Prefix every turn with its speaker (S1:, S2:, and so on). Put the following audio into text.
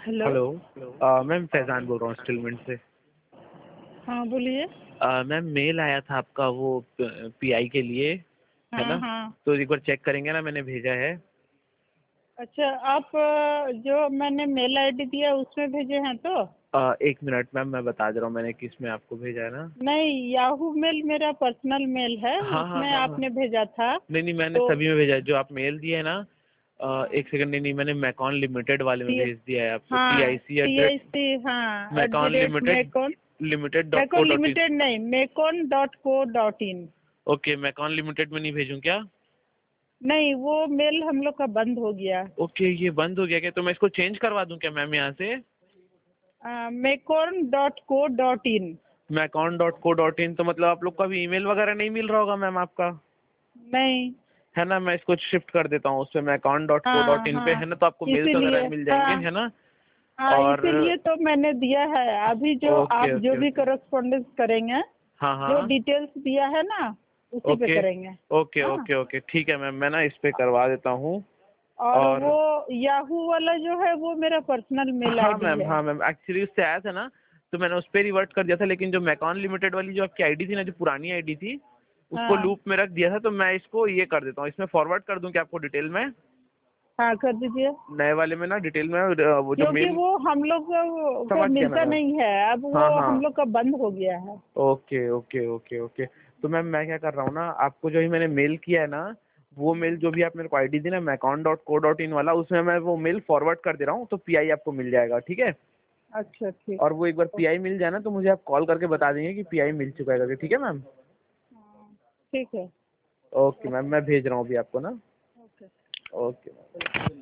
S1: Hello.
S2: Hello. Ma'am Faizan बोल रहा हूँ स्टिलमेंट से।
S1: हाँ बोलिए।
S2: मैम मेल आया था आपका वो पीआई के लिए, है
S1: हाँ
S2: ना?
S1: हाँ।
S2: तो एक बार चेक करेंगे ना, मैंने भेजा है।
S1: अच्छा, आप जो मैंने मेल आईडी दिया उसमें भेजे हैं तो?
S2: एक मिनट मैम, मैं बता दे रहा हूँ मैंने किस में आपको भेजा है ना।
S1: नहीं, याहू मेल मेरा पर्सनल मेल है,
S2: हाँ हाँ
S1: उसमें
S2: हाँ हाँ।
S1: आपने भेजा था।
S2: नहीं नहीं, मैंने
S1: तो
S2: सभी में भेजा है जो आप मेल दिए है ना।
S1: हाँ
S2: एक सेकंड, नहीं नहीं, मैंने मैकॉन लिमिटेड वाले में
S1: टी
S2: भेज दिया है आपको,
S1: हाँ
S2: PIC एट
S1: TIC, हाँ
S2: MECON
S1: @
S2: limited
S1: MECON.
S2: Limited dot co
S1: MECON
S2: dot in.
S1: Limited नहीं, mecon.co.in।
S2: ओके, मैकॉन लिमिटेड में नहीं भेजूँ क्या?
S1: नहीं, वो मेल हम लोग का बंद हो गया।
S2: ओके, ये बंद हो गया क्या? तो मैं इसको चेंज करवा दूँ क्या मैम यहाँ से?
S1: mecon.co.in।
S2: मैकॉन.co.in, तो मतलब आप लोग को अभी ईमेल वगैरह नहीं मिल रहा होगा मैम आपका,
S1: नहीं।
S2: है ना? मैं इसको शिफ्ट कर देता हूँ उस पे मैकॉन डॉट को डॉट
S1: हाँ
S2: इन पे,
S1: हाँ,
S2: है ना? तो आपको मेल्स वगैरह
S1: इसीलिए।
S2: मिल जाएंगे,
S1: हाँ
S2: है ना?
S1: हाँ,
S2: और
S1: इसीलिए तो मैंने दिया है। अभी जो
S2: ओके
S1: आप जो
S2: ओके
S1: भी
S2: ओके।
S1: करस्पॉन्डेंस करेंगे,
S2: हाँ
S1: जो
S2: हाँ।
S1: डिटेल्स दिया है ना, उसी पे
S2: ओके
S1: करेंगे।
S2: ओके
S1: हाँ।
S2: ओके ओके, ठीक है मैम, मैं ना इस पे करवा देता हूँ।
S1: और
S2: और
S1: वो याहू वाला जो है वो मेरा पर्सनल मेल आईडी है।
S2: हाँ मैम, एक्चुअली उससे आया था ना, तो मैंने उस पर रिवर्ट कर दिया था, लेकिन जो मैकॉन लिमिटेड वाली जो आपकी आईडी थी ना, जो पुरानी आईडी थी, उसको
S1: हाँ
S2: लूप में रख दिया था। तो मैं इसको ये कर देता हूँ, इसमें फॉरवर्ड कर दूँ क्या आपको डिटेल में?
S1: हाँ, कर दीजिए।
S2: नए वाले में ना डिटेल में वो जो
S1: क्योंकि
S2: मेल।
S1: वो हम लोग को
S2: समझ गया ना
S1: मिलता
S2: मैम।
S1: नहीं है, अब
S2: हाँ
S1: वो हम
S2: हाँ।
S1: लोग का बंद हो गया है।
S2: Okay okay okay okay. तो मैम मैं क्या कर रहा हूँ ना, आपको जो ही मैंने मेल किया है ना, वो मेल जो भी आप मेरे को आईडी दी ना मैकॉन.co.in वाला, उसमें मैं वो मेल फॉरवर्ड कर दे रहा हूँ, तो पीआई आपको मिल जाएगा, ठीक है?
S1: अच्छा, ठीक।
S2: और वो एक बार पीआई मिल जाए ना, तो मुझे आप कॉल करके बता देंगे कि पीआई मिल चुका है करके, ठीक है मैम?
S1: हाँ, ठीक है।
S2: ओके मैम, मैं भेज रहा हूँ अभी आपको ना।
S1: ओके।
S2: Okay ma'am.